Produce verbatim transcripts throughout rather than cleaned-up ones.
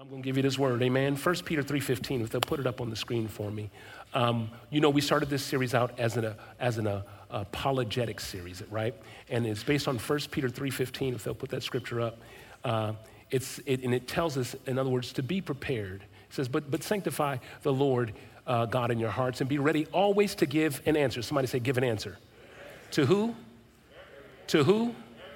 I'm going to give you this word, amen. First Peter three fifteen, if they'll put it up on the screen for me. Um, you know, we started this series out as an, uh, as an uh, apologetic series, right? And it's based on First Peter three fifteen, if they'll put that scripture up. Uh, it's it, and it tells us, in other words, to be prepared. It says, but, but sanctify the Lord uh, God in your hearts and be ready always to give an answer. Somebody say, give an answer. To who? To who?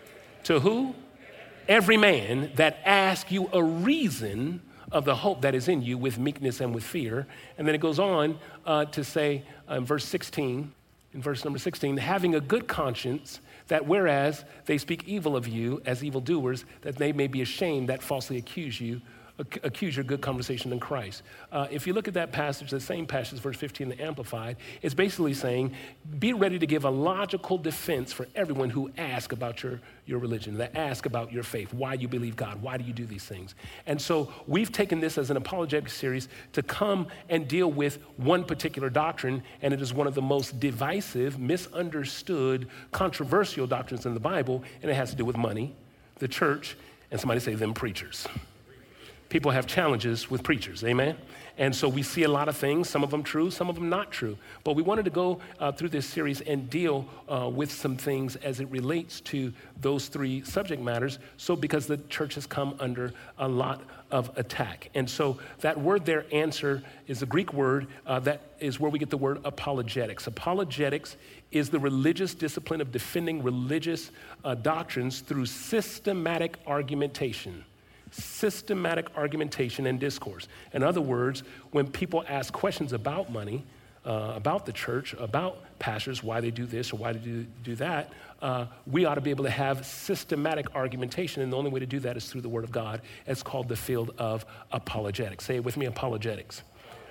To who? Every man that asks you a reason of the hope that is in you with meekness and with fear. And then it goes on uh, to say uh, in verse sixteen, in verse number sixteen, having a good conscience, that whereas they speak evil of you as evildoers, that they may be ashamed that falsely accuse you, ac- accuse your good conversation in Christ. Uh, if you look at that passage, the same passage, verse fifteen, the Amplified, it's basically saying, be ready to give a logical defense for everyone who asks about your, your religion, that ask about your faith, why you believe God, why do you do these things? And so we've taken this as an apologetic series to come and deal with one particular doctrine, and it is one of the most divisive, misunderstood, controversial doctrines in the Bible, and it has to do with money, the church, and somebody say them preachers. People have challenges with preachers, amen? And so we see a lot of things, some of them true, some of them not true. But we wanted to go uh, through this series and deal uh, with some things as it relates to those three subject matters. So because the church has come under a lot of attack. And so that word there, answer, is a Greek word uh, that is where we get the word apologetics. Apologetics is the religious discipline of defending religious uh, doctrines through systematic argumentation. Systematic argumentation and discourse. In other words, when people ask questions about money, uh, about the church, about pastors, why they do this or why they do, do that, uh, we ought to be able to have systematic argumentation, and the only way to do that is through the Word of God. It's called the field of apologetics. Say it with me, apologetics.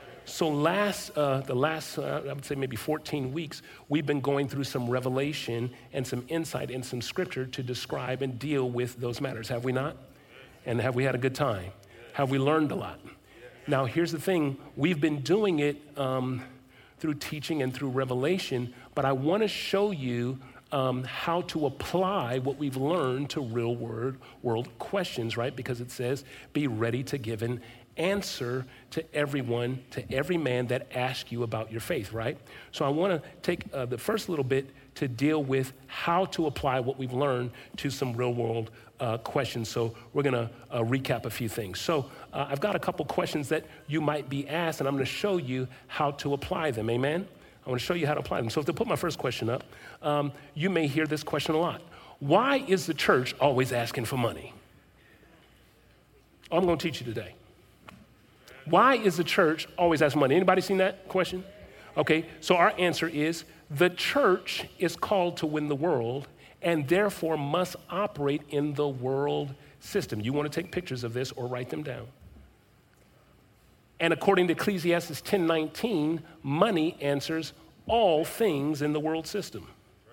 So last, uh, the last, uh, I would say maybe fourteen weeks, we've been going through some revelation and some insight and some scripture to describe and deal with those matters, have we not? And have we had a good time? Have we learned a lot? Now, here's the thing. We've been doing it um, through teaching and through revelation, but I want to show you um, how to apply what we've learned to real world, world questions, right? Because it says, be ready to give an answer to everyone, to every man that asks you about your faith, right? So I want to take uh, the first little bit to deal with how to apply what we've learned to some real world Uh, questions. So we're going to uh, recap a few things. So uh, I've got a couple questions that you might be asked, and I'm going to show you how to apply them. Amen? I want to show you how to apply them. So if they put my first question up, um, you may hear this question a lot. Why is the church always asking for money? I'm going to teach you today. Why is the church always asking money? Anybody seen that question? Okay, so our answer is the church is called to win the world and therefore must operate in the world system. You want to take pictures of this or write them down. And according to Ecclesiastes ten nineteen, money answers all things in the world system.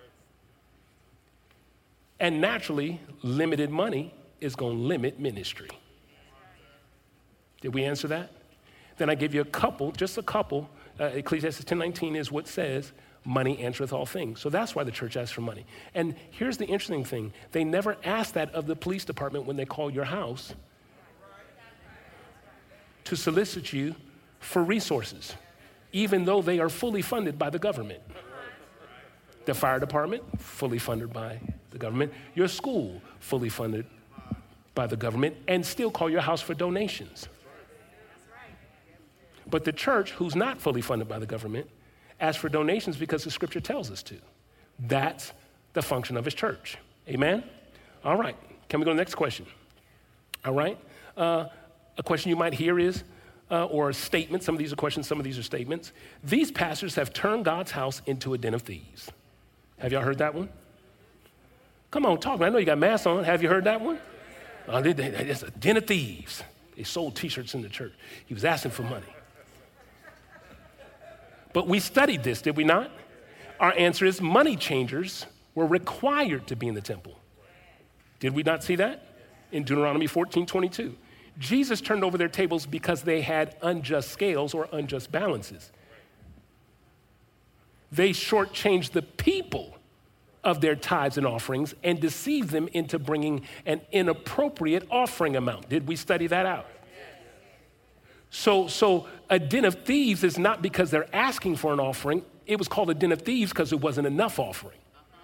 And naturally, limited money is going to limit ministry. Did we answer that? Then I give you a couple, just a couple. Uh, Ecclesiastes ten nineteen is what says, money answereth all things. So that's why the church asks for money. And here's the interesting thing. They never ask that of the police department when they call your house to solicit you for resources, even though they are fully funded by the government. The fire department, fully funded by the government. Your school, fully funded by the government, and still call your house for donations. But the church, who's not fully funded by the government, ask for donations because the scripture tells us to. That's the function of his church. Amen? All right. Can we go to the next question? All right. Uh, a question you might hear is, uh, or a statement, some of these are questions, some of these are statements. These pastors have turned God's house into a den of thieves. Have y'all heard that one? Come on, talk. I know you got masks on. Have you heard that one? Oh, they, they, it's a den of thieves. They sold t-shirts in the church. He was asking for money. But we studied this, did we not? Our answer is money changers were required to be in the temple. Did we not see that? In Deuteronomy fourteen twenty-two. Jesus turned over their tables because they had unjust scales or unjust balances. They shortchanged the people of their tithes and offerings and deceived them into bringing an inappropriate offering amount. Did we study that out? So, so a den of thieves is not because they're asking for an offering. It was called a den of thieves because it wasn't enough offering.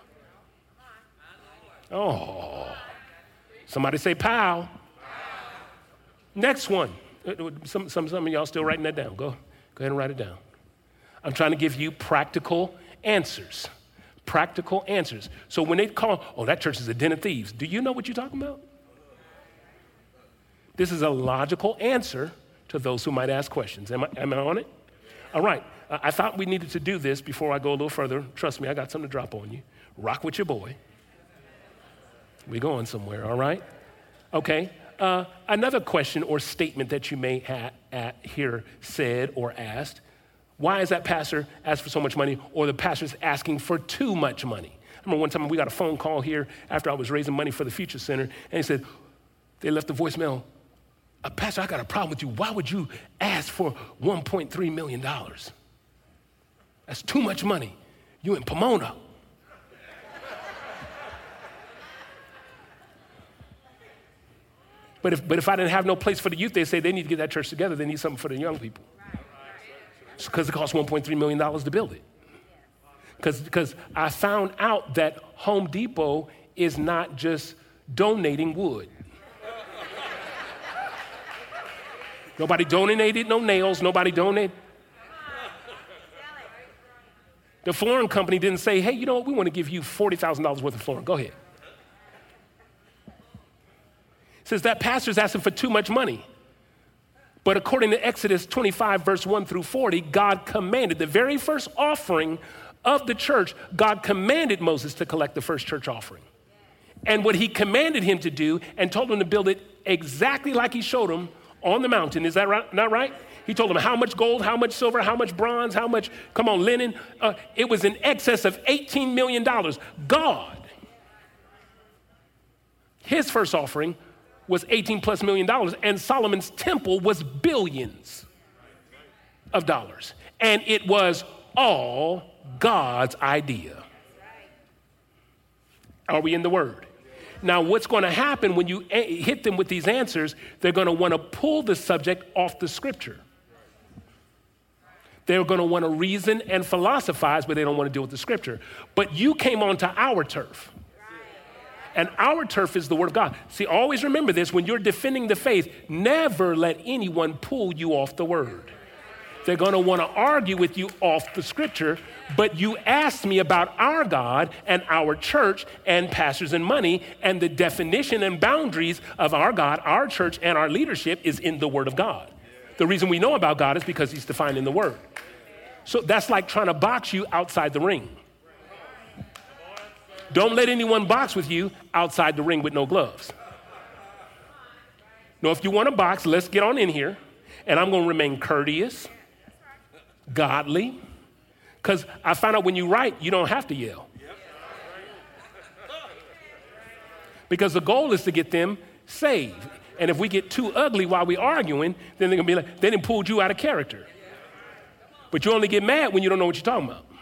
Oh, somebody say pow. Next one. Some, some, some of y'all still writing that down. Go, go ahead and write it down. I'm trying to give you practical answers. Practical answers. So when they call, oh, that church is a den of thieves, do you know what you're talking about? This is a logical answer to those who might ask questions. Am I, am I on it? All right. Uh, I thought we needed to do this before I go a little further. Trust me, I got something to drop on you. Rock with your boy. We going somewhere, all right? Okay. Uh, another question or statement that you may ha- at, hear said or asked, why is that pastor asked for so much money, or the pastor's asking for too much money? I remember one time we got a phone call here after I was raising money for the Future Center, and he said, they left a voicemail, uh, Pastor, I got a problem with you. Why would you ask for one point three million dollars? That's too much money. You in Pomona. But if, but if I didn't have no place for the youth, they say they need to get that church together. They need something for the young people. Because it costs one point three million dollars to build it. Because I found out that Home Depot is not just donating wood. Nobody donated no nails. Nobody donated. The flooring company didn't say, hey, you know what? We want to give you forty thousand dollars worth of flooring. Go ahead. Says that pastor's asking for too much money. But according to Exodus twenty-five, verse one through forty, God commanded, the very first offering of the church, God commanded Moses to collect the first church offering. And what he commanded him to do and told him to build it exactly like he showed him on the mountain. Is that right? Not right? He told him how much gold, how much silver, how much bronze, how much, come on, linen. Uh, it was in excess of eighteen million dollars. God, his first offering was eighteen plus million dollars, and Solomon's temple was billions of dollars. And it was all God's idea. Are we in the Word? Now, what's going to happen when you a- hit them with these answers, they're going to want to pull the subject off the scripture. They're going to want to reason and philosophize, but they don't want to deal with the scripture. But you came onto our turf. And our turf is the Word of God. See, always remember this, when you're defending the faith, never let anyone pull you off the Word. They're going to want to argue with you off the scripture, but you asked me about our God and our church and pastors and money, and the definition and boundaries of our God, our church, and our leadership is in the Word of God. The reason we know about God is because He's defined in the Word. So that's like trying to box you outside the ring. Don't let anyone box with you outside the ring with no gloves. No, if you want to box, let's get on in here, and I'm going to remain courteous, godly, because I found out when you write, you don't have to yell. Because the goal is to get them saved. And if we get too ugly while we're arguing, then they're going to be like, they didn't pull you out of character. But you only get mad when you don't know what you're talking about.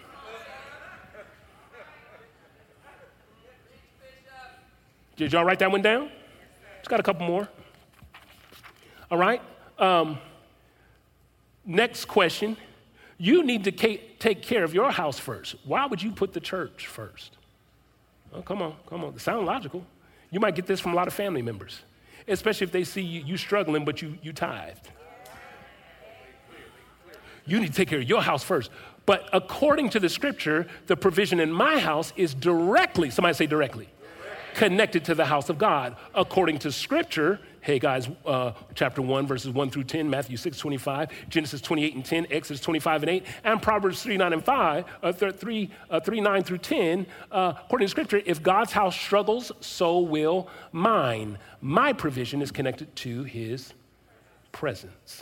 Did y'all write that one down? Just got a couple more. All right. Um, next question. You need to ca- take care of your house first. Why would you put the church first? Oh, come on, come on. It sounds logical. You might get this from a lot of family members, especially if they see you, you struggling, but you, you tithed. You need to take care of your house first. But according to the scripture, the provision in my house is directly, somebody say directly, connected to the house of God. According to scripture, hey guys, uh, chapter one, verses one through ten, Matthew six, twenty-five, Genesis twenty-eight and ten, Exodus twenty-five and eight, and Proverbs three, nine and five, uh, three, uh, three, nine through ten. Uh, according to scripture, if God's house struggles, so will mine. My provision is connected to his presence.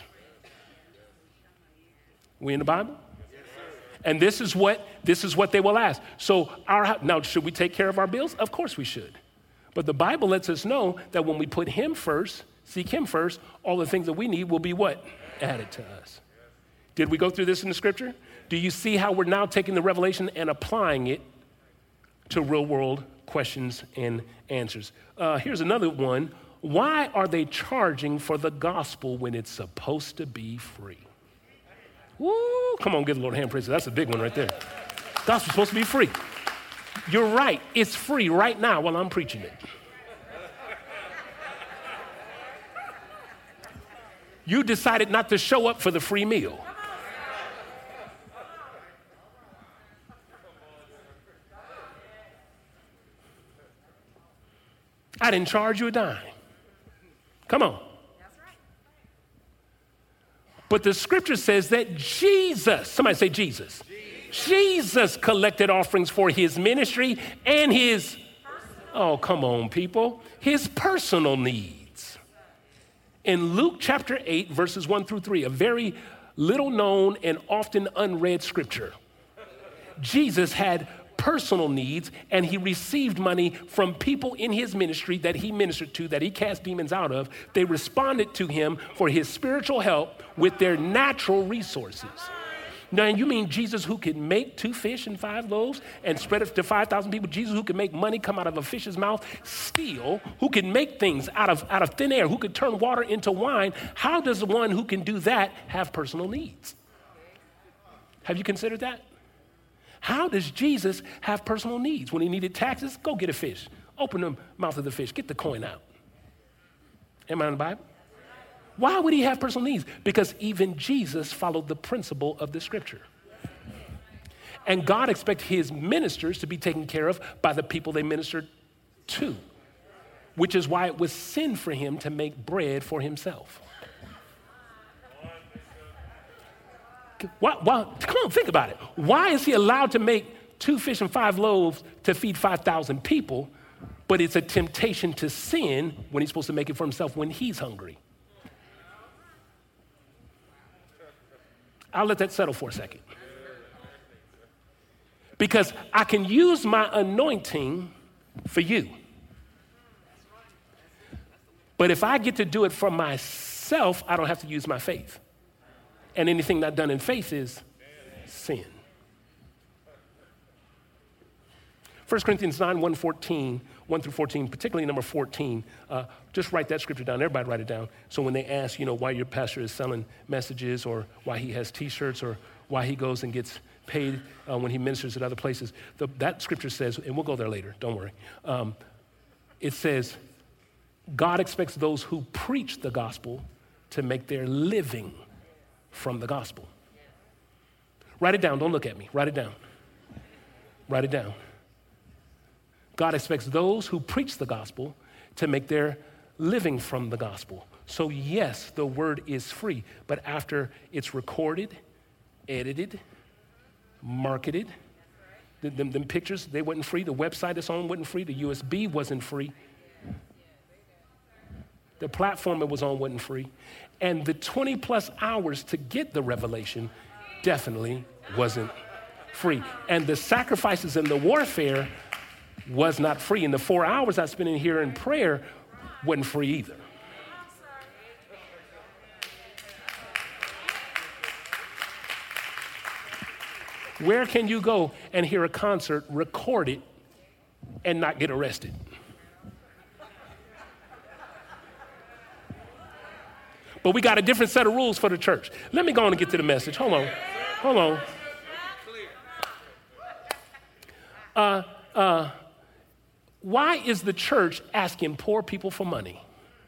We in the Bible? And this is what this is what they will ask. So our now, should we take care of our bills? Of course we should. But the Bible lets us know that when we put him first, seek him first, all the things that we need will be what? Added to us. Did we go through this in the scripture? Do you see how we're now taking the revelation and applying it to real world questions and answers? Uh, here's another one. why are they charging for the gospel when it's supposed to be free? Woo, come on, give the Lord a hand praise. That's a big one right there. Gospel's supposed to be free. You're right, it's free right now while I'm preaching it. You decided not to show up for the free meal. I didn't charge you a dime. Come on. But the scripture says that Jesus, somebody say Jesus. Jesus, Jesus collected offerings for his ministry and his, oh, come on, people, his personal needs. In Luke chapter eight, verses one through three, a very little known and often unread scripture, Jesus had personal needs, and he received money from people in his ministry that he ministered to, that he cast demons out of. They responded to him for his spiritual help with their natural resources. Now, you mean Jesus who could make two fish and five loaves and spread it to five thousand people? Jesus who could make money come out of a fish's mouth, steal, who can make things out of, out of thin air, who could turn water into wine? How does one who can do that have personal needs? Have you considered that? How does Jesus have personal needs? When he needed taxes, go get a fish. Open the mouth of the fish. Get the coin out. Am I in the Bible? Why would he have personal needs? Because even Jesus followed the principle of the scripture. And God expects his ministers to be taken care of by the people they ministered to, which is why it was sin for him to make bread for himself. Why, why, come on, think about it. Why is he allowed to make two fish and five loaves to feed five thousand people, but it's a temptation to sin when he's supposed to make it for himself when he's hungry? I'll let that settle for a second. Because I can use my anointing for you. But if I get to do it for myself, I don't have to use my faith. And anything not done in faith is sin. First Corinthians nine, one, fourteen, one through fourteen, particularly number fourteen, uh, just write that scripture down. Everybody write it down. So when they ask, you know, why your pastor is selling messages or why he has T-shirts or why he goes and gets paid uh, when he ministers at other places, the, that scripture says, and we'll go there later, don't worry. Um, it says, God expects those who preach the gospel to make their living from the gospel. Write it down. Don't look at me. Write it down. Write it down. God expects those who preach the gospel to make their living from the gospel. So yes, the word is free, but after it's recorded, edited, marketed, them, them, them pictures, they weren't free. The website it's on wasn't free. The U S B wasn't free. The platform it was on wasn't free. And the twenty plus hours to get the revelation definitely wasn't free. And the sacrifices and the warfare was not free. And the four hours I spent in here in prayer wasn't free either. Where can you go and hear a concert recorded and not get arrested? But we got a different set of rules for the church. Let me go on and get to the message. Hold on. Hold on. Uh, uh, why is the church asking poor people for money?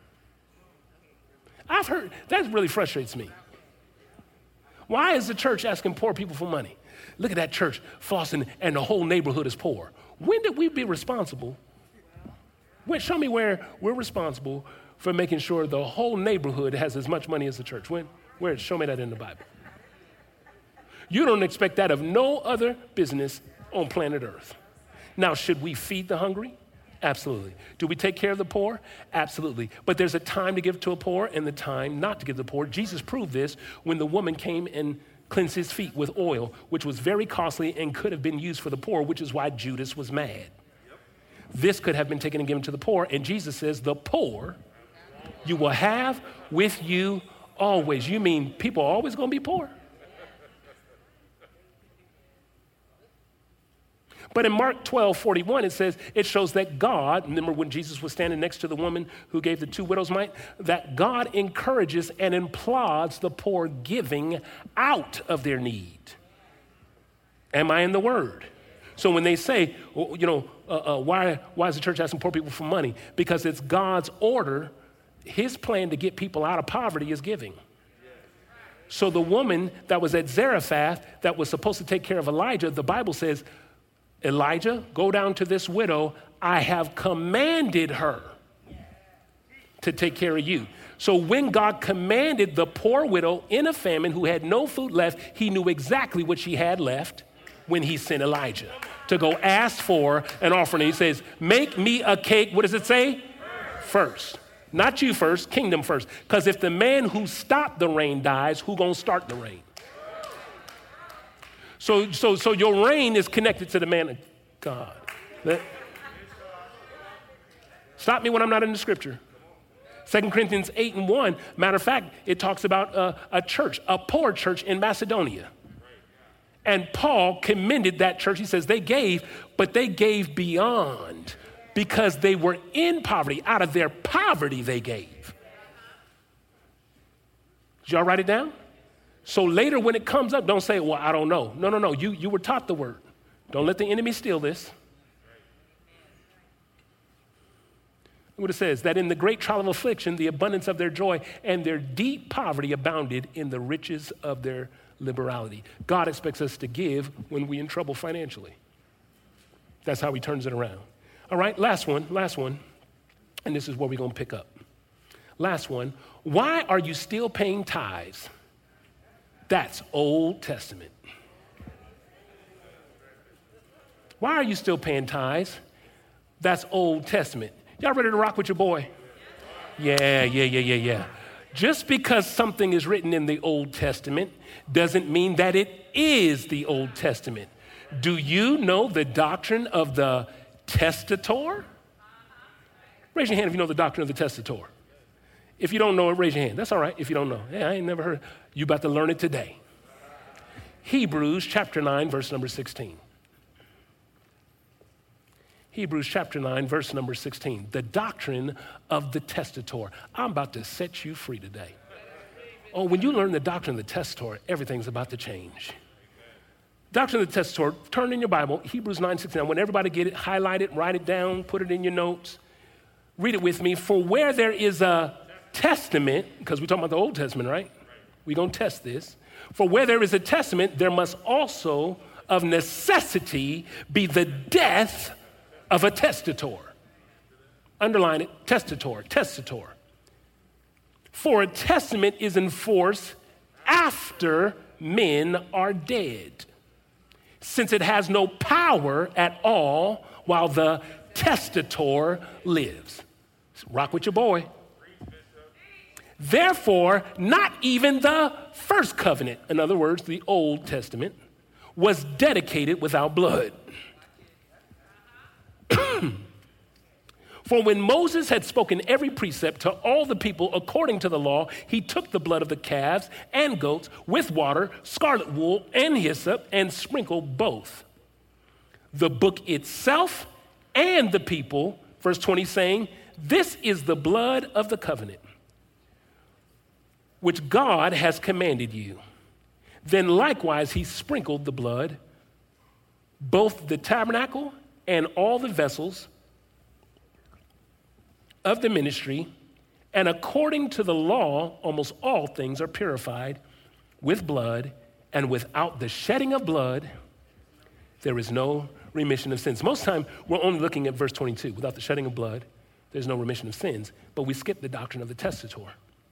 I've heard, that really frustrates me. Why is the church asking poor people for money? Look at that church flossing and the whole neighborhood is poor. When did we be responsible? When, show me where we're responsible for making sure the whole neighborhood has as much money as the church. When? Where? Show me that in the Bible. You don't expect that of no other business on planet Earth. Now, should we feed the hungry? Absolutely. Do we take care of the poor? Absolutely. But there's a time to give to a poor and the time not to give to the poor. Jesus proved this when the woman came and cleansed his feet with oil, which was very costly and could have been used for the poor, which is why Judas was mad. This could have been taken and given to the poor. And Jesus says, the poor you will have with you always. You mean people are always going to be poor? But in Mark twelve forty-one, it says, it shows that God, remember when Jesus was standing next to the woman who gave the two widows' mite, that God encourages and applauds the poor giving out of their need. Am I in the word? So when they say, well, you know, uh, uh, why, why is the church asking poor people for money? Because it's God's order. His plan to get people out of poverty is giving. So the woman that was at Zarephath that was supposed to take care of Elijah, the Bible says, Elijah, go down to this widow. I have commanded her to take care of you. So when God commanded the poor widow in a famine who had no food left, he knew exactly what she had left when he sent Elijah to go ask for an offering. He says, make me a cake. What does it say? First. Not you first, kingdom first. Because if the man who stopped the rain dies, who gonna start the rain? So, so, so your reign is connected to the man of God. That, stop me when I'm not in the scripture. Second Corinthians eight and one, matter of fact, it talks about a, a church, a poor church in Macedonia. And Paul commended that church. He says they gave, but they gave beyond because they were in poverty. Out of their poverty, they gave. Did y'all write it down? So later when it comes up, don't say, well, I don't know. No, no, no. You, you were taught the word. Don't let the enemy steal this. Look what it says, that in the great trial of affliction, the abundance of their joy and their deep poverty abounded in the riches of their liberality. God expects us to give when we're in trouble financially. That's how he turns it around. All right, last one, last one. And this is where we're going to pick up. Last one. Why are you still paying tithes? That's Old Testament. Why are you still paying tithes? That's Old Testament. Y'all ready to rock with your boy? Yeah, yeah, yeah, yeah, yeah. Just because something is written in the Old Testament doesn't mean that it is the Old Testament. Do you know the doctrine of the testator? Raise your hand if you know the doctrine of the testator. If you don't know it, raise your hand. That's all right if you don't know. Yeah, I ain't never heard. You about to learn it today. Hebrews chapter nine, verse number sixteen. Hebrews chapter nine, verse number sixteen. The doctrine of the testator. I'm about to set you free today. Oh, when you learn the doctrine of the testator, everything's about to change. Doctrine of the testator, turn in your Bible, Hebrews nine sixteen. I want everybody to get it, highlight it, write it down, put it in your notes. Read it with me. For where there is a testament, because we're talking about the Old Testament, right? We're going to test this. For where there is a testament, there must also of necessity be the death of a testator. Underline it, testator, testator. For a testament is in force after men are dead, since it has no power at all while the testator lives. Rock with your boy. Therefore, not even the first covenant, in other words, the Old Testament, was dedicated without blood. For when Moses had spoken every precept to all the people according to the law, he took the blood of the calves and goats with water, scarlet wool, and hyssop, and sprinkled both the book itself and the people, verse twenty, saying, this is the blood of the covenant, which God has commanded you. Then likewise he sprinkled the blood, both the tabernacle and all the vessels of the ministry, and according to the law, almost all things are purified with blood, and without the shedding of blood, there is no remission of sins. Most of the time, we're only looking at verse twenty-two. Without the shedding of blood, there's no remission of sins, but we skip the doctrine of the testator.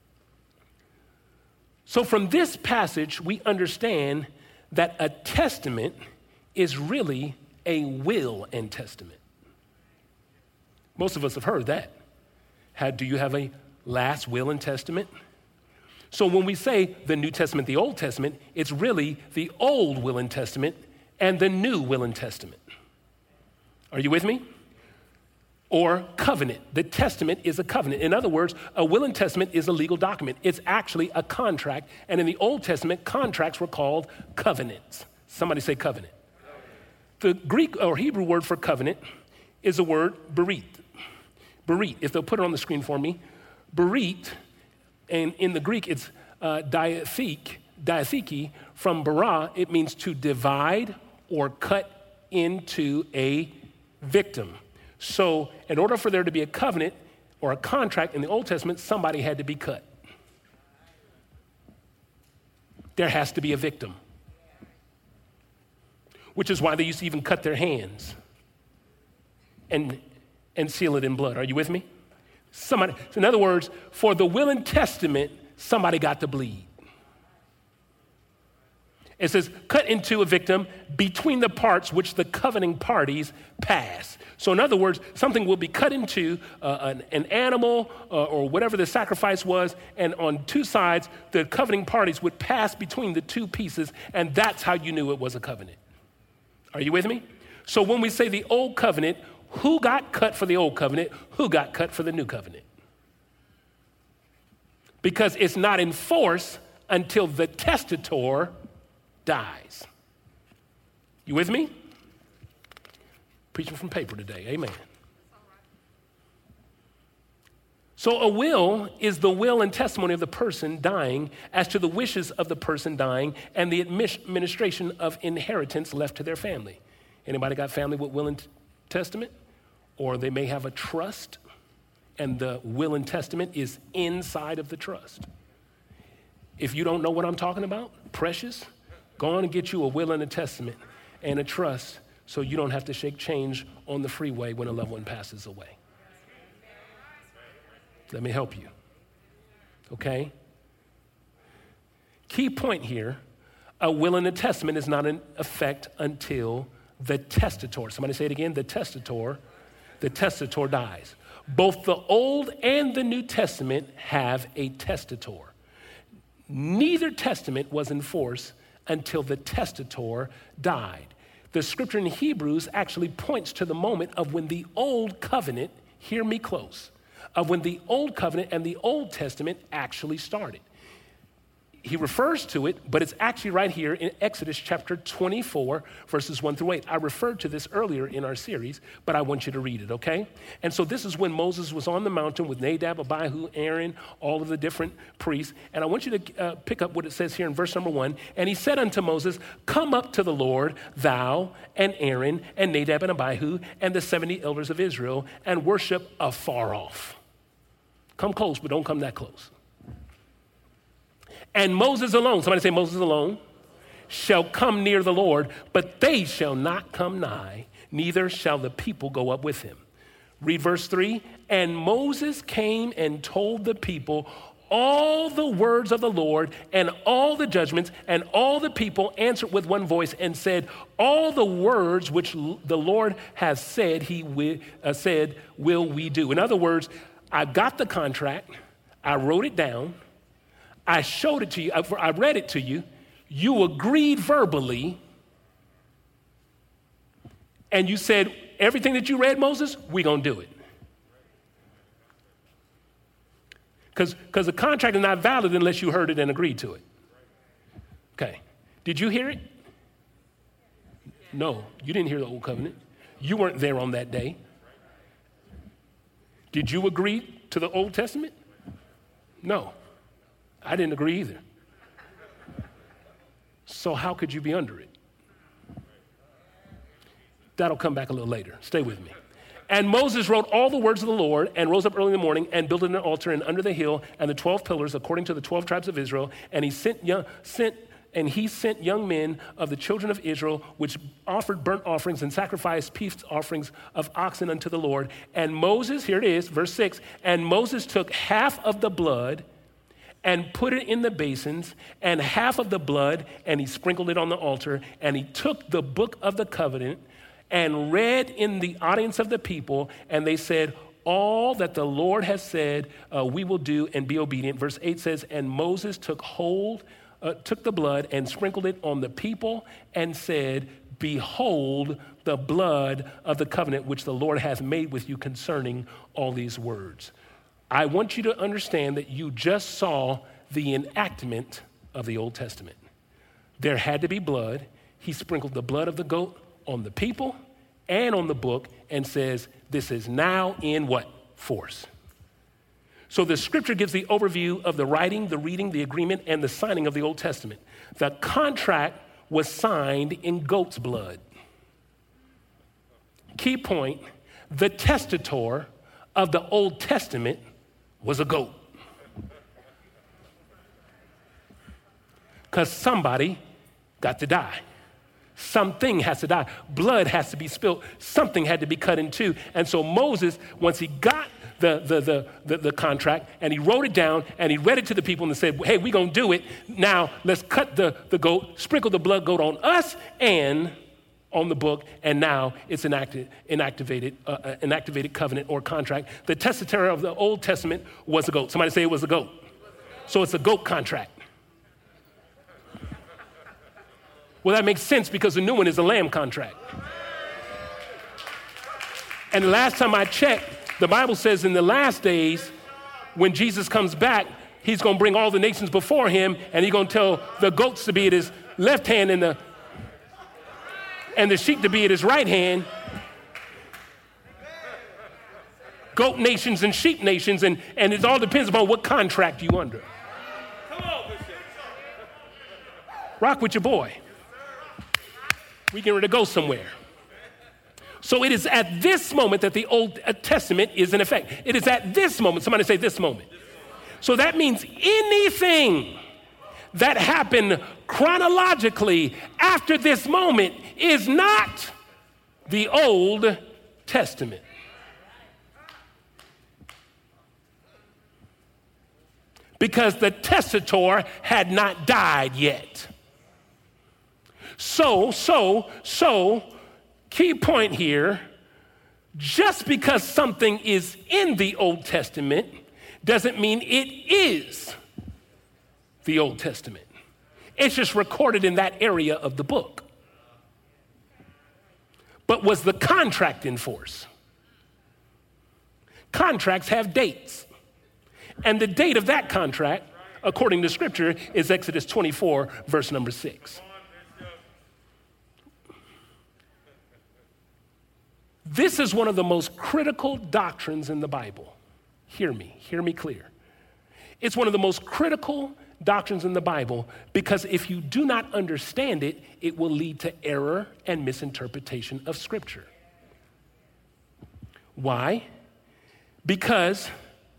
So from this passage, we understand that a testament is really a will and testament. Most of us have heard that. How, do you have a last will and testament? So when we say the New Testament, the Old Testament, it's really the old will and testament and the new will and testament. Are you with me? Or covenant. The testament is a covenant. In other words, a will and testament is a legal document. It's actually a contract. And in the Old Testament, contracts were called covenants. Somebody say covenant. The Greek or Hebrew word for covenant is the word berit. Berit, if they'll put it on the screen for me. Berit, and in the Greek it's uh, diatheke, diatheke. From bara, it means to divide or cut into a victim. So in order for there to be a covenant or a contract in the Old Testament, somebody had to be cut. There has to be a victim, which is why they used to even cut their hands and, and seal it in blood. Are you with me? Somebody, so in other words, for the will and testament, somebody got to bleed. It says, cut into a victim between the parts which the covenanting parties pass. So in other words, something will be cut into uh, an, an animal uh, or whatever the sacrifice was, and on two sides, the covenanting parties would pass between the two pieces, and that's how you knew it was a covenant. Are you with me? So when we say the old covenant, who got cut for the old covenant? Who got cut for the new covenant? Because it's not in force until the testator dies. You with me? Preaching from paper today, amen. So a will is the will and testimony of the person dying as to the wishes of the person dying and the administration of inheritance left to their family. Anybody got family with will and testament? Or they may have a trust and the will and testament is inside of the trust. If you don't know what I'm talking about, precious, go on and get you a will and a testament and a trust so you don't have to shake change on the freeway when a loved one passes away. Let me help you, okay? Key point here, a will and a testament is not in effect until the testator, somebody say it again, the testator, the testator dies. Both the Old and the New Testament have a testator. Neither testament was in force until the testator died. The scripture in Hebrews actually points to the moment of when the old covenant, hear me close, of when the old covenant and the Old Testament actually started. He refers to it, but it's actually right here in Exodus chapter twenty-four, verses one through eight. I referred to this earlier in our series, but I want you to read it, okay? And so this is when Moses was on the mountain with Nadab, Abihu, Aaron, all of the different priests. And I want you to uh, pick up what it says here in verse number one. And he said unto Moses, come up to the Lord, thou and Aaron and Nadab and Abihu and the seventy elders of Israel, and worship afar off. Come close, but don't come that close. And Moses alone, somebody say Moses alone, shall come near the Lord, but they shall not come nigh, neither shall the people go up with him. Read verse three. And Moses came and told the people all the words of the Lord and all the judgments, and all the people answered with one voice and said, all the words which the Lord has said, he wi- uh, said, will we do. In other words, I got the contract, I wrote it down, I showed it to you, I read it to you, you agreed verbally, and you said, everything that you read, Moses, we're going to do it. Because the contract is not valid unless you heard it and agreed to it. Okay. Did you hear it? No, you didn't hear the old covenant. You weren't there on that day. Did you agree to the Old Testament? No. I didn't agree either. So how could you be under it? That'll come back a little later. Stay with me. And Moses wrote all the words of the Lord and rose up early in the morning and built an altar and under the hill and the twelve pillars according to the twelve tribes of Israel. And he sent young, sent and he sent young men of the children of Israel, which offered burnt offerings and sacrificed peace offerings of oxen unto the Lord. And Moses, here it is, verse six, and Moses took half of the blood and put it in the basins, and half of the blood, and he sprinkled it on the altar, and he took the book of the covenant and read in the audience of the people, and they said, all that the Lord has said, uh, we will do and be obedient. Verse eight says, and Moses took hold, uh, took the blood and sprinkled it on the people and said, behold the blood of the covenant which the Lord hath made with you concerning all these words. I want you to understand that you just saw the enactment of the Old Testament. There had to be blood. He sprinkled the blood of the goat on the people and on the book and says, this is now in what? Force. So the scripture gives the overview of the writing, the reading, the agreement, and the signing of the Old Testament. The contract was signed in goat's blood. Key point, the testator of the Old Testament was a goat. Because somebody got to die. Something has to die. Blood has to be spilled. Something had to be cut in two. And so Moses, once he got the, the, the, the, the contract and he wrote it down and he read it to the people and said, hey, we're going to do it. Now let's cut the, the goat, sprinkle the blood goat on us and on the book, and now it's an active, inactivated, uh, an activated covenant or contract. The testator of the Old Testament was a goat. Somebody say it was a goat. So it's a goat contract. Well, that makes sense because the new one is a lamb contract. And the last time I checked, the Bible says in the last days, when Jesus comes back, he's going to bring all the nations before him, and he's going to tell the goats to be at his left hand and the and the sheep to be at his right hand. Goat nations and sheep nations, and, and it all depends upon what contract you under. Rock with your boy. We getting ready to go somewhere. So it is at this moment that the Old Testament is in effect. It is at this moment. Somebody say this moment. So that means anything that happened chronologically after this moment is not the Old Testament. Because the testator had not died yet. So, so, so, key point here, just because something is in the Old Testament doesn't mean it is the Old Testament. It's just recorded in that area of the book. But was the contract in force? Contracts have dates. And the date of that contract, according to Scripture, is Exodus twenty-four, verse number six. This is one of the most critical doctrines in the Bible. Hear me, hear me clear. It's one of the most critical doctrines in the Bible because if you do not understand it, it will lead to error and misinterpretation of Scripture. Why? Because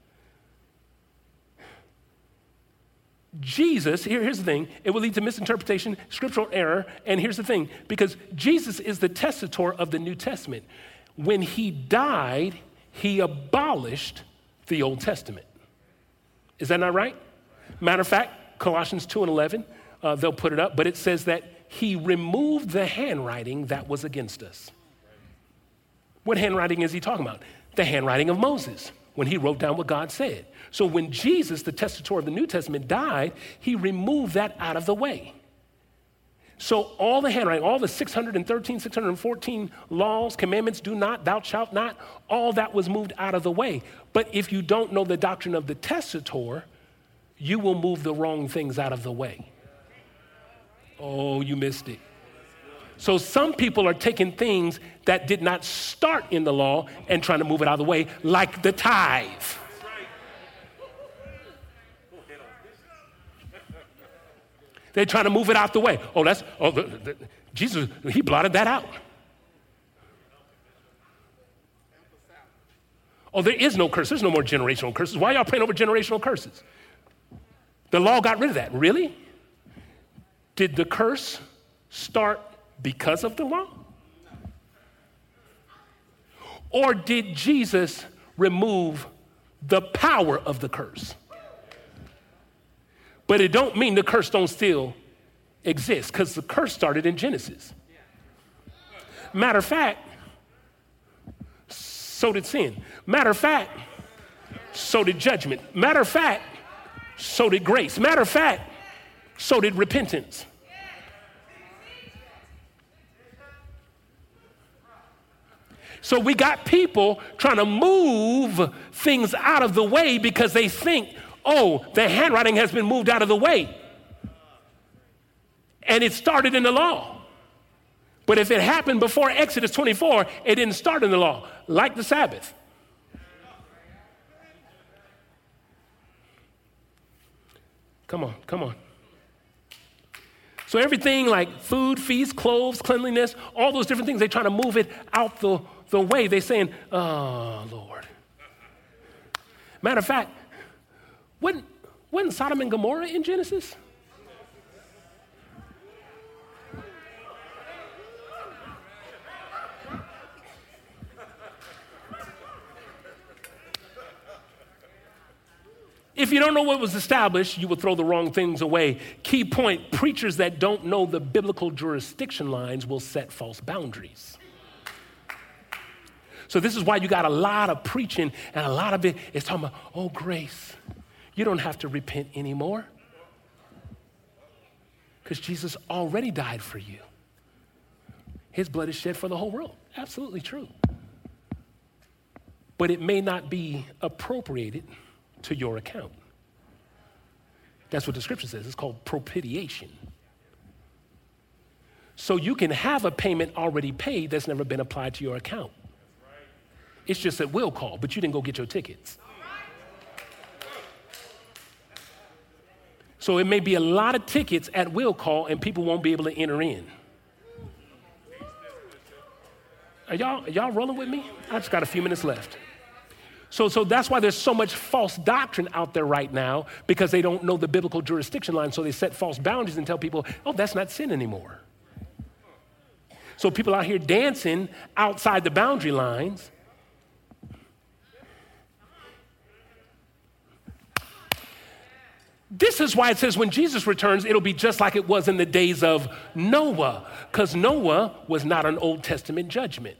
Jesus, here, here's the thing, it will lead to misinterpretation, scriptural error, and here's the thing, because Jesus is the testator of the New Testament. When he died, he abolished the Old Testament. Is that not right? Matter of fact, Colossians two and eleven, uh, they'll put it up, but it says that he removed the handwriting that was against us. What handwriting is he talking about? The handwriting of Moses, when he wrote down what God said. So when Jesus, the testator of the New Testament, died, he removed that out of the way. So all the handwriting, all the six hundred thirteen, six hundred fourteen laws, commandments, do not, thou shalt not, all that was moved out of the way. But if you don't know the doctrine of the testator, you will move the wrong things out of the way. Oh, you missed it. So some people are taking things that did not start in the law and trying to move it out of the way, like the tithe. They're trying to move it out the way. Oh, that's, oh, the, the, Jesus, he blotted that out. Oh, there is no curse. There's no more generational curses. Why are y'all praying over generational curses? The law got rid of that. Really? Did the curse start because of the law? Or did Jesus remove the power of the curse? But it don't mean the curse don't still exist, because the curse started in Genesis. Matter of fact, so did sin. Matter of fact, so did judgment. Matter of fact, so did grace. Matter of fact, so did repentance. So we got people trying to move things out of the way because they think, oh, the handwriting has been moved out of the way. And it started in the law. But if it happened before Exodus twenty-four, it didn't start in the law, like the Sabbath. Come on, come on. So everything like food, feast, clothes, cleanliness, all those different things, they're trying to move it out the, the way. They're saying, oh, Lord. Matter of fact, wasn't, wasn't Sodom and Gomorrah in Genesis? If you don't know what was established, you will throw the wrong things away. Key point, preachers that don't know the biblical jurisdiction lines will set false boundaries. So this is why you got a lot of preaching, and a lot of it is talking about, oh, grace. You don't have to repent anymore because Jesus already died for you. His blood is shed for the whole world. Absolutely true. But it may not be appropriated to your account. That's what the scripture says. It's called propitiation. So you can have a payment already paid that's never been applied to your account. It's just at will call, but you didn't go get your tickets. So it may be a lot of tickets at will call and people won't be able to enter in. Are y'all, are y'all rolling with me? I just got a few minutes left. So, so that's why there's so much false doctrine out there right now, because they don't know the biblical jurisdiction line, so they set false boundaries and tell people, oh, that's not sin anymore. So people out here dancing outside the boundary lines. This is why it says when Jesus returns, it'll be just like it was in the days of Noah, because Noah was not an Old Testament judgment.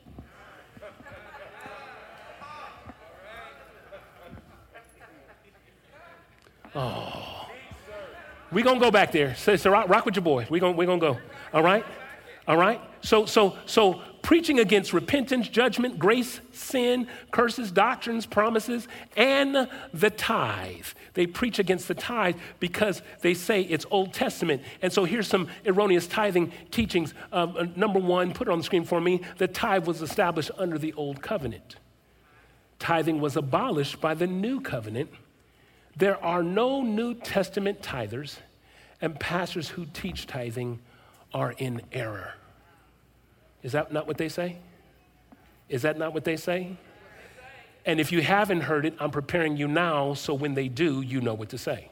Oh, we're going to go back there. So, so rock, rock with your boy. We're going we gonna go. All right? All right? So, so, so preaching against repentance, judgment, grace, sin, curses, doctrines, promises, and the tithe. They preach against the tithe because they say it's Old Testament. And so here's some erroneous tithing teachings. Uh, number one, put it on the screen for me. The tithe was established under the Old Covenant. Tithing was abolished by the New Covenant. There are no New Testament tithers, and pastors who teach tithing are in error. Is that not what they say? Is that not what they say? And if you haven't heard it, I'm preparing you now so when they do, you know what to say.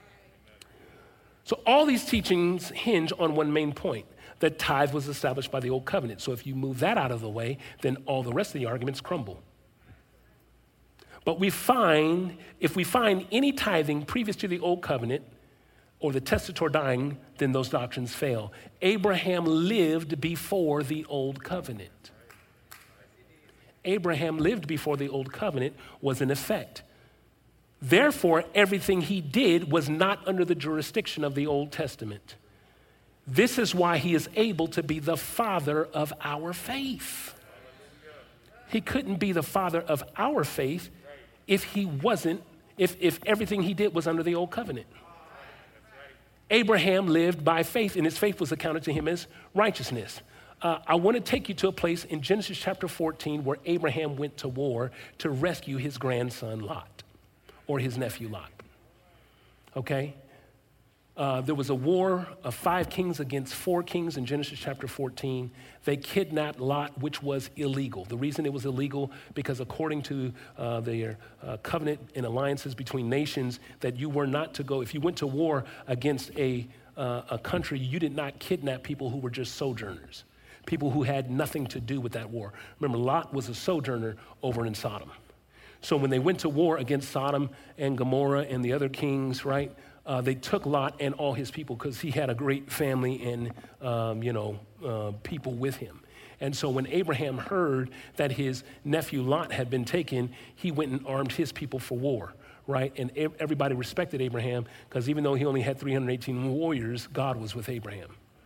So all these teachings hinge on one main point, that tithe was established by the Old Covenant. So if you move that out of the way, then all the rest of the arguments crumble. But we find, if we find any tithing previous to the Old Covenant or the testator dying, then those doctrines fail. Abraham lived before the Old Covenant. Abraham lived before the Old Covenant was in effect. Therefore, everything he did was not under the jurisdiction of the Old Testament. This is why he is able to be the father of our faith. He couldn't be the father of our faith if he wasn't, if, if everything he did was under the Old Covenant. Abraham lived by faith, and his faith was accounted to him as righteousness. Uh, I want to take you to a place in Genesis chapter fourteen where Abraham went to war to rescue his grandson Lot, or his nephew Lot. Okay? Uh, there was a war of five kings against four kings in Genesis chapter fourteen. They kidnapped Lot, which was illegal. The reason it was illegal, because according to uh, their uh, covenant and alliances between nations, that you were not to go, if you went to war against a, uh, a country, you did not kidnap people who were just sojourners, people who had nothing to do with that war. Remember, Lot was a sojourner over in Sodom. So when they went to war against Sodom and Gomorrah and the other kings, right, Uh, they took Lot and all his people because he had a great family and, um, you know, uh, people with him. And so when Abraham heard that his nephew Lot had been taken, he went and armed his people for war, right? And e- everybody respected Abraham because even though he only had three hundred eighteen warriors, God was with Abraham.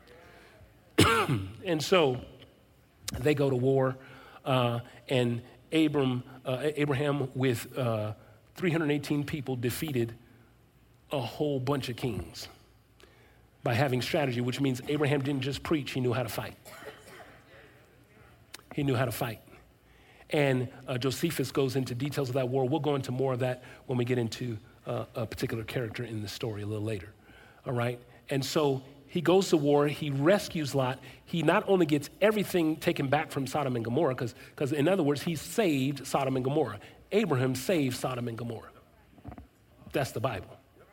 And so they go to war, uh, and Abram, uh, Abraham with uh, three hundred eighteen people defeated a whole bunch of kings by having strategy, which means Abraham didn't just preach, he knew how to fight. He knew how to fight. And uh, Josephus goes into details of that war. We'll go into more of that when we get into uh, a particular character in the story a little later, all right? And so he goes to war. He rescues Lot. He not only gets everything taken back from Sodom and Gomorrah, because because in other words, he saved Sodom and Gomorrah. Abraham saved Sodom and Gomorrah. That's the Bible.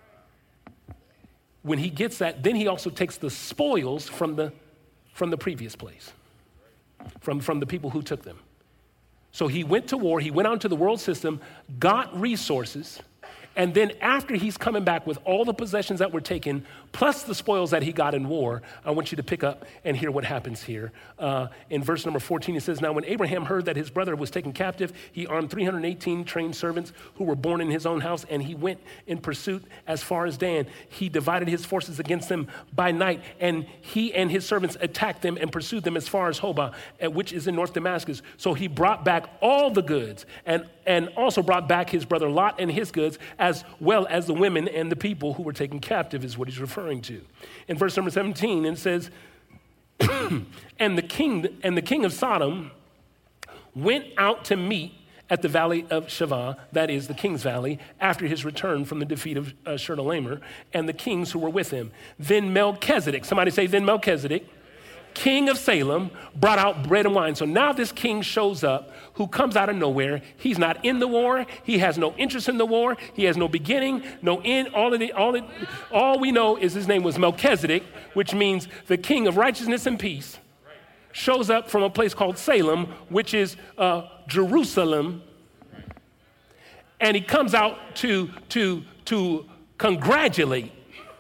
When he gets that, then he also takes the spoils from the, from the previous place, from, from the people who took them. So he went to war, he went out into the world system, got resources, and then after he's coming back with all the possessions that were taken, plus the spoils that he got in war, I want you to pick up and hear what happens here. Uh, in verse number fourteen, it says, now when Abraham heard that his brother was taken captive, he armed three hundred eighteen trained servants who were born in his own house, and he went in pursuit as far as Dan. He divided his forces against them by night, and he and his servants attacked them and pursued them as far as Hobah, which is in North Damascus. So he brought back all the goods, and, and also brought back his brother Lot and his goods, as well as the women and the people who were taken captive, is what he's referring to. In verse number seventeen, it says, and the king and the king of Sodom went out to meet at the valley of Shavah, that is the king's valley, after his return from the defeat of uh, Chedorlaomer, and the kings who were with him. Then Melchizedek, somebody say, then Melchizedek, king of Salem, brought out bread and wine. So now this king shows up, who comes out of nowhere. He's not in the war. He has no interest in the war. He has no beginning, no end. All of the, all, it, all we know is his name was Melchizedek, which means the king of righteousness and peace. Shows up from a place called Salem, which is uh, Jerusalem. And he comes out to, to, to congratulate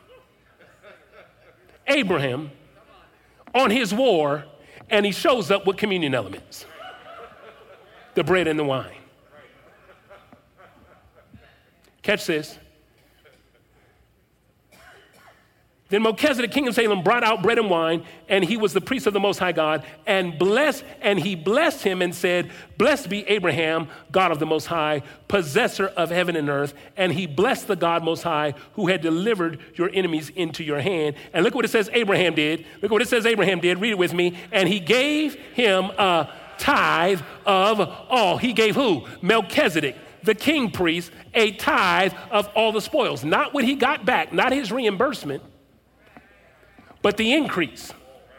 Abraham on his war, and he shows up with communion elements, the bread and the wine. Catch this. Then Melchizedek, king of Salem, brought out bread and wine, and he was the priest of the Most High God, and blessed, and he blessed him and said, blessed be Abraham, God of the Most High, possessor of heaven and earth. And he blessed the God Most High, who had delivered your enemies into your hand. And look what it says Abraham did. Look what it says Abraham did. Read it with me. And he gave him a tithe of all. He gave who? Melchizedek, the king priest, a tithe of all the spoils. Not what he got back, not his reimbursement, but the increase.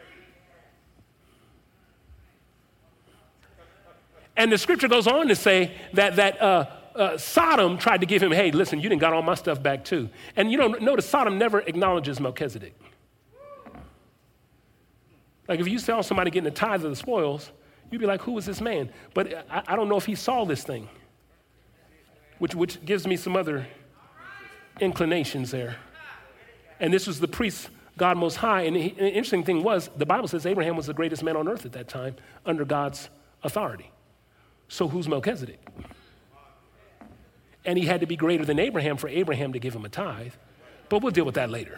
And the scripture goes on to say that, that uh, uh, Sodom tried to give him, hey, listen, you done got all my stuff back too. And you know, notice Sodom never acknowledges Melchizedek. Like if you saw somebody getting a tithe of the spoils, you'd be like, who is this man? But I, I don't know if he saw this thing, which, which gives me some other inclinations there. And this was the priest, God Most High. And the interesting thing was, the Bible says Abraham was the greatest man on earth at that time under God's authority. So who's Melchizedek? And he had to be greater than Abraham for Abraham to give him a tithe. But we'll deal with that later.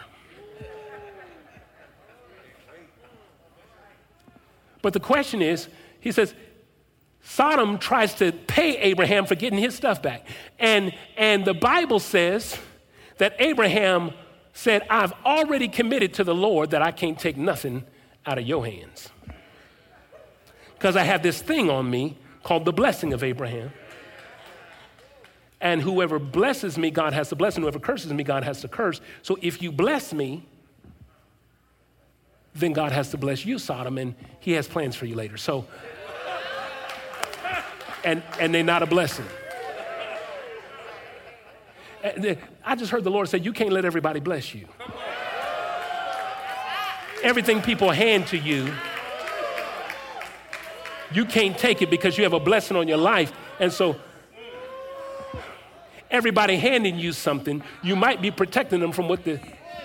But the question is, he says, Sodom tries to pay Abraham for getting his stuff back. And, and the Bible says that Abraham said, I've already committed to the Lord that I can't take nothing out of your hands. Because I have this thing on me called the blessing of Abraham. And whoever blesses me, God has to bless, and whoever curses me, God has to curse. So if you bless me, then God has to bless you, Sodom, and he has plans for you later. So, and, and they're not a blessing. I just heard the Lord say, you can't let everybody bless you. Everything people hand to you, you can't take it because you have a blessing on your life. And so everybody handing you something, you might be protecting them from what the...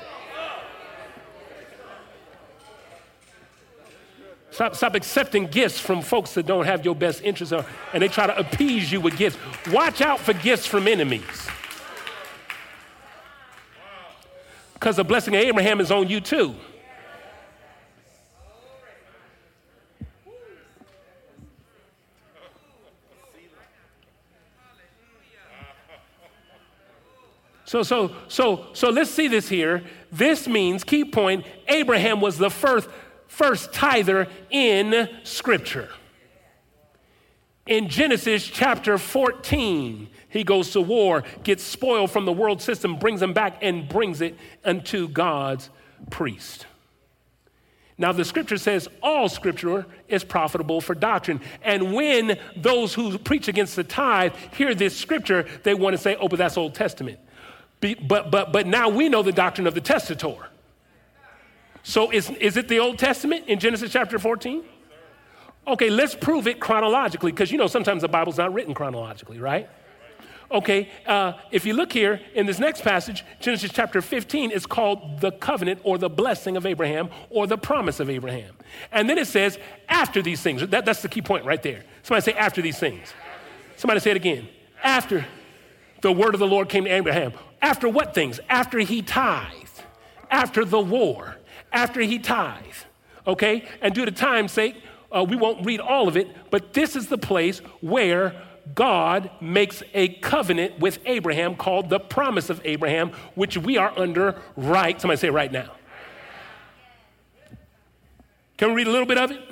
Stop, stop accepting gifts from folks that don't have your best interests, or, and they try to appease you with gifts. Watch out for gifts from enemies. Because the blessing of Abraham is on you too. So, so, so, so let's see this here. This means, key point, Abraham was the first, first tither in Scripture. In Genesis chapter fourteen, he goes to war, gets spoiled from the world system, brings them back, and brings it unto God's priest. Now, the scripture says all scripture is profitable for doctrine. And when those who preach against the tithe hear this scripture, they want to say, oh, but that's Old Testament. Be, but, but, but now we know the doctrine of the testator. So is, is it the Old Testament in Genesis chapter fourteen? Okay, let's prove it chronologically, because you know sometimes the Bible's not written chronologically, right? Okay, uh, if you look here in this next passage, Genesis chapter fifteen is called the covenant or the blessing of Abraham or the promise of Abraham. And then it says, after these things. That, that's the key point right there. Somebody say, after these things. Somebody say it again. After the word of the Lord came to Abraham. After what things? After he tithed. After the war. After he tithed. Okay? And due to time's sake, uh, we won't read all of it, but this is the place where God makes a covenant with Abraham called the promise of Abraham, which we are under right. Somebody say right now. Can we read a little bit of it?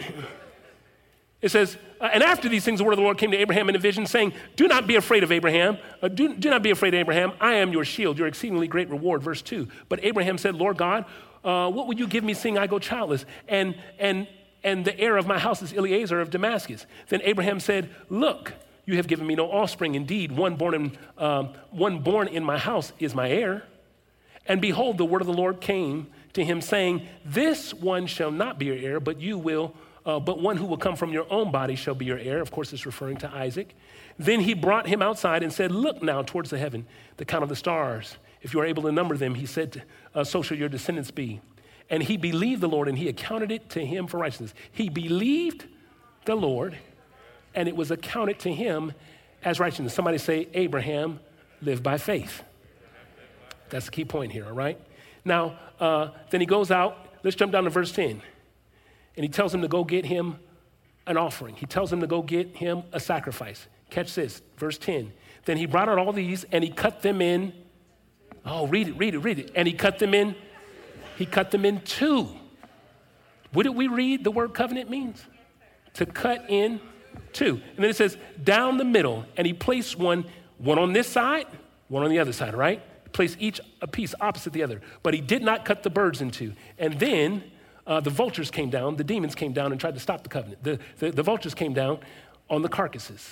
It says, uh, and after these things, the word of the Lord came to Abraham in a vision, saying, do not be afraid of Abraham. Uh, do, do not be afraid, Abraham. I am your shield, your exceedingly great reward. Verse two. But Abraham said, Lord God, uh, what would you give me seeing I go childless? And, and, and the heir of my house is Eliezer of Damascus. Then Abraham said, look, you have given me no offspring. Indeed, one born in, um, one born in my house is my heir. And behold, the word of the Lord came to him, saying, this one shall not be your heir, but you will, uh, but one who will come from your own body shall be your heir. Of course, it's referring to Isaac. Then he brought him outside and said, look now towards the heaven, the count of the stars. If you are able to number them, he said, uh, so shall your descendants be. And he believed the Lord, and he accounted it to him for righteousness. He believed the Lord, and it was accounted to him as righteousness. Somebody say, Abraham lived by faith. That's the key point here, all right? Now, uh, then he goes out. Let's jump down to verse ten. And he tells him to go get him an offering. He tells him to go get him a sacrifice. Catch this, verse ten. Then he brought out all these, and he cut them in. Oh, read it, read it, read it. And he cut them in. He cut them in two. What did we read the word covenant means? To cut in two. And then it says down the middle, and he placed one, one on this side, one on the other side, right? Place each a piece opposite the other. But he did not cut the birds in two. And then uh, the vultures came down, the demons came down and tried to stop the covenant. The, the, the vultures came down on the carcasses.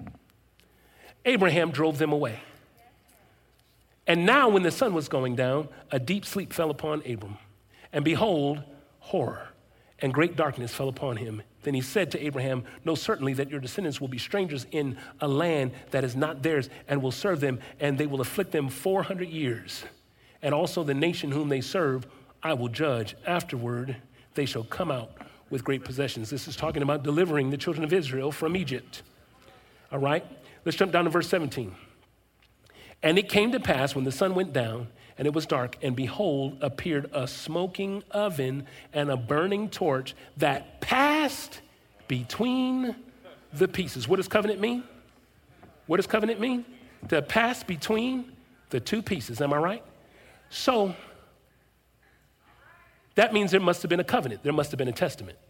Abraham drove them away. And now when the sun was going down, a deep sleep fell upon Abram. And behold, horror and great darkness fell upon him. Then he said to Abraham, know certainly that your descendants will be strangers in a land that is not theirs, and will serve them, and they will afflict them four hundred years. And also the nation whom they serve, I will judge. Afterward, they shall come out with great possessions. This is talking about delivering the children of Israel from Egypt. All right, let's jump down to verse seventeen. And it came to pass when the sun went down and it was dark, and behold, appeared a smoking oven and a burning torch that passed between the pieces. What does covenant mean? What does covenant mean? To pass between the two pieces. Am I right? So that means there must have been a covenant. There must have been a testament.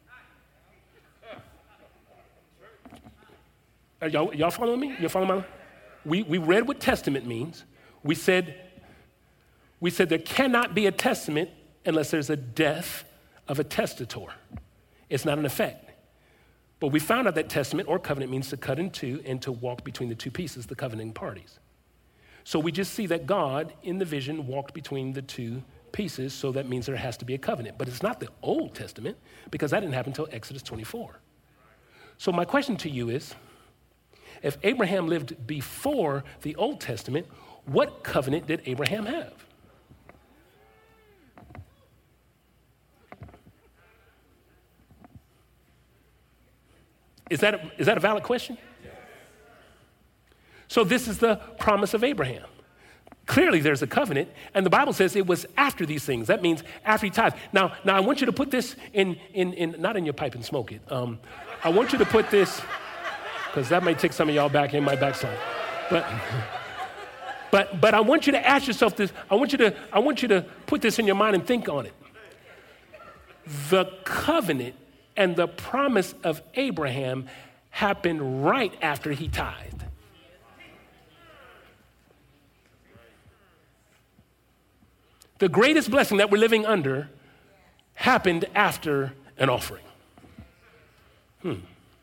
Are y'all, y'all following me? You following my? We, we read what testament means. We said, we said there cannot be a testament unless there's a death of a testator. It's not an effect. But we found out that testament or covenant means to cut in two and to walk between the two pieces, the covenanting parties. So we just see that God in the vision walked between the two pieces, so that means there has to be a covenant. But it's not the Old Testament, because that didn't happen until Exodus twenty-four. So my question to you is, if Abraham lived before the Old Testament, what covenant did Abraham have? Is that a, is that a valid question? So this is the promise of Abraham. Clearly there's a covenant, and the Bible says it was after these things. That means after he tithed. Now, now I want you to put this in, in, in not in your pipe and smoke it. Um, I want you to put this, because that may take some of y'all back in my backside. But, but, but I want you to ask yourself this. I want you to, I want you to put this in your mind and think on it. The covenant and the promise of Abraham happened right after he tithed. The greatest blessing that we're living under happened after an offering. Hmm.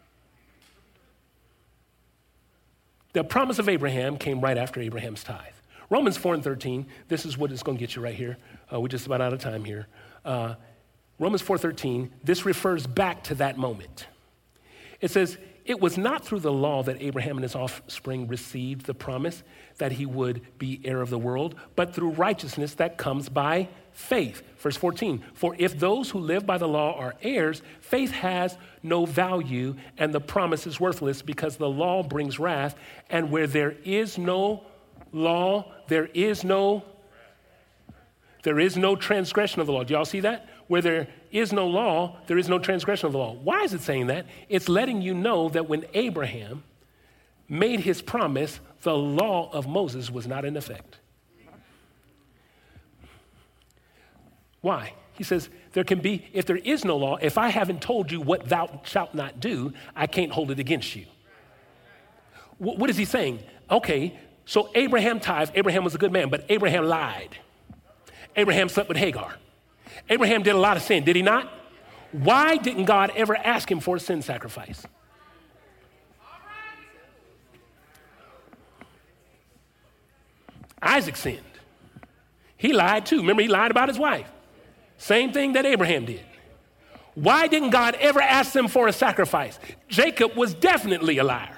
The promise of Abraham came right after Abraham's tithe. Romans four and thirteen, this is what is going to get you right here. Uh, we're just about out of time here. Uh, Romans four thirteen, this refers back to that moment. It says, it was not through the law that Abraham and his offspring received the promise that he would be heir of the world, but through righteousness that comes by faith. Verse fourteen, for if those who live by the law are heirs, faith has no value and the promise is worthless because the law brings wrath. And where there is no law, there is no, there is no transgression of the law. Do y'all see that? Where there is no law, there is no transgression of the law. Why is it saying that? It's letting you know that when Abraham made his promise, the law of Moses was not in effect. Why? He says, there can be, if there is no law, if I haven't told you what thou shalt not do, I can't hold it against you. W- what is he saying? Okay, so Abraham tithed. Abraham was a good man, but Abraham lied. Abraham slept with Hagar. Abraham did a lot of sin, did he not? Why didn't God ever ask him for a sin sacrifice? Isaac sinned. He lied too. Remember, he lied about his wife. Same thing that Abraham did. Why didn't God ever ask them for a sacrifice? Jacob was definitely a liar.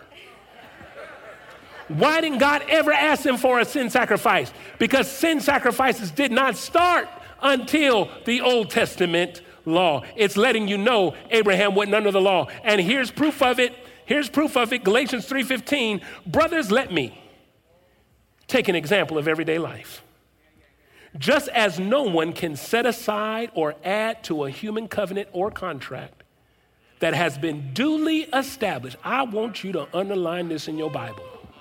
Why didn't God ever ask them for a sin sacrifice? Because sin sacrifices did not start until the Old Testament law. It's letting you know Abraham wasn't under the law. And here's proof of it. Here's proof of it. Galatians three fifteen. Brothers, let me take an example of everyday life. Just as no one can set aside or add to a human covenant or contract that has been duly established. I want you to underline this in your Bible.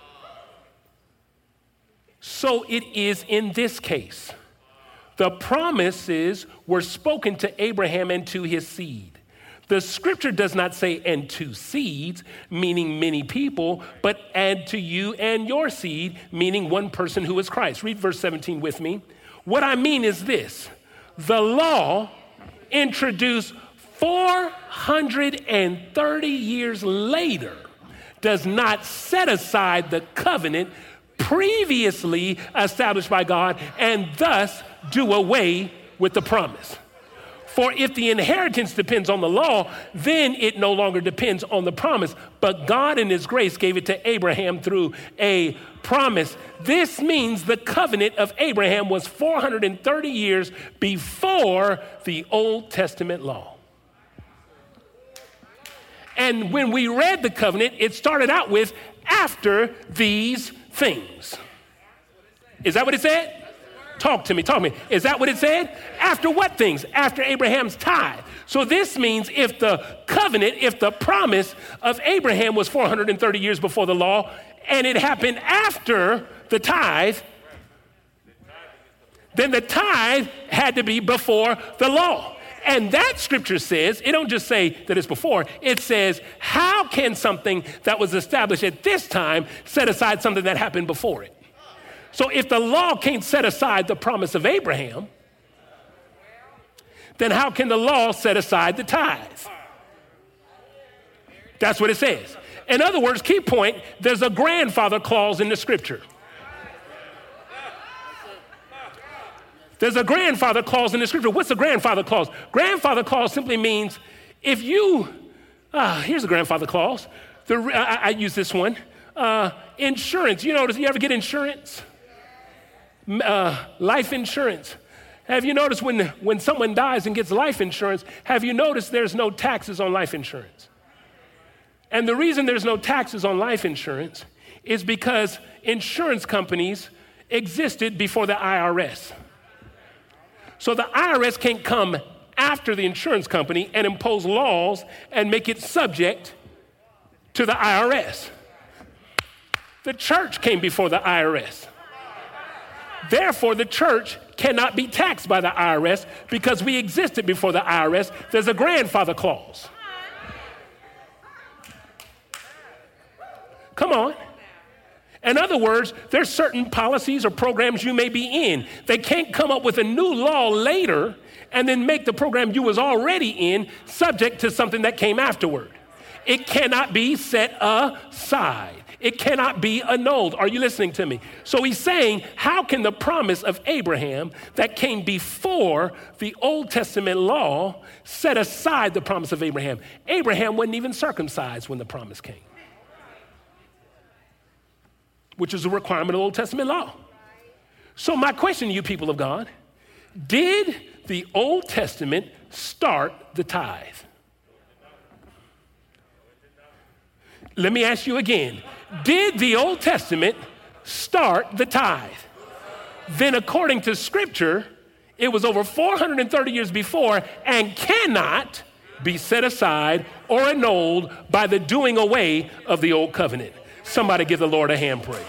So it is in this case. The promises were spoken to Abraham and to his seed. The scripture does not say, and to seeds, meaning many people, but and to you and your seed, meaning one person who is Christ. Read verse seventeen with me. What I mean is this. The law introduced four hundred thirty years later does not set aside the covenant previously established by God and thus do away with the promise. For if the inheritance depends on the law, then it no longer depends on the promise. But God in his grace gave it to Abraham through a promise. This means the covenant of Abraham was four hundred thirty years before the Old Testament law. And when we read the covenant, it started out with after these things. Is that what it said? Talk to me, talk to me. Is that what it said? After what things? After Abraham's tithe. So this means if the covenant, if the promise of Abraham was four hundred thirty years before the law, and it happened after the tithe, then the tithe had to be before the law. And that scripture says, it don't just say that it's before, it says, how can something that was established at this time set aside something that happened before it? So if the law can't set aside the promise of Abraham, then how can the law set aside the tithe? That's what it says. In other words, key point, there's a grandfather clause in the scripture. There's a grandfather clause in the scripture. What's a grandfather clause? Grandfather clause simply means if you, uh, here's a grandfather clause. The, I, I use this one. Uh, insurance, you notice, you ever get insurance? Uh, life insurance. Have you noticed when, when someone dies and gets life insurance, have you noticed there's no taxes on life insurance? And the reason there's no taxes on life insurance is because insurance companies existed before the I R S. So the I R S can't come after the insurance company and impose laws and make it subject to the I R S. The church came before the I R S. Therefore, the church cannot be taxed by the I R S because we existed before the I R S. There's a grandfather clause. Come on. In other words, there's certain policies or programs you may be in. They can't come up with a new law later and then make the program you was already in subject to something that came afterward. It cannot be set aside. It cannot be annulled. Are you listening to me? So he's saying, how can the promise of Abraham that came before the Old Testament law set aside the promise of Abraham? Abraham wasn't even circumcised when the promise came, which is a requirement of the Old Testament law. So my question to you people of God, did the Old Testament start the tithe? Let me ask you again. Did the Old Testament start the tithe? Then according to Scripture, it was over four hundred thirty years before and cannot be set aside or annulled by the doing away of the Old Covenant. Somebody give the Lord a hand praise.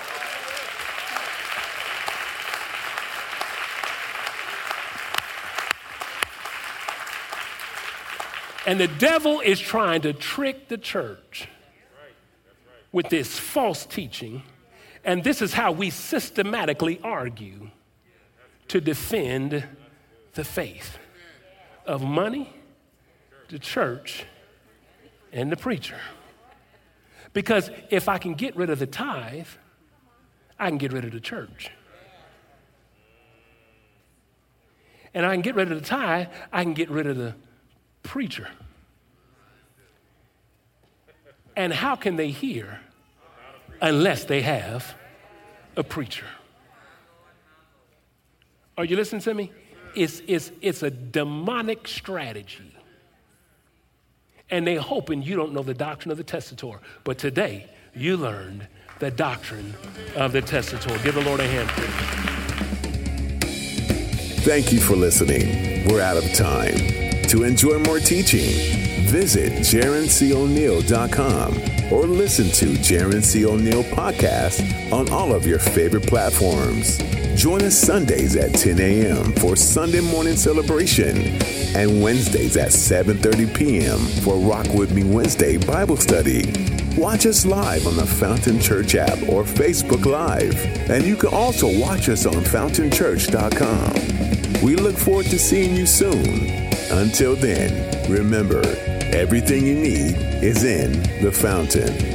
And the devil is trying to trick the church with this false teaching. And this is how we systematically argue to defend the faith of money, the church, and the preacher. Because if I can get rid of the tithe, I can get rid of the church. And I can get rid of the tithe, I can get rid of the preacher. And how can they hear unless they have a preacher? Are you listening to me? It's, it's, it's a demonic strategy. And they're hoping you don't know the doctrine of the testator. But today, you learned the doctrine of the testator. Give the Lord a hand, please. Thank you for listening. We're out of time. To enjoy more teaching, visit Jaron C O'Neill dot com or listen to Jaron C. O'Neill Podcast on all of your favorite platforms. Join us Sundays at ten a.m. for Sunday morning celebration and Wednesdays at seven thirty p.m. for Rock With Me Wednesday Bible study. Watch us live on the Fountain Church app or Facebook Live. And you can also watch us on fountain church dot com. We look forward to seeing you soon. Until then, remember, everything you need is in the fountain.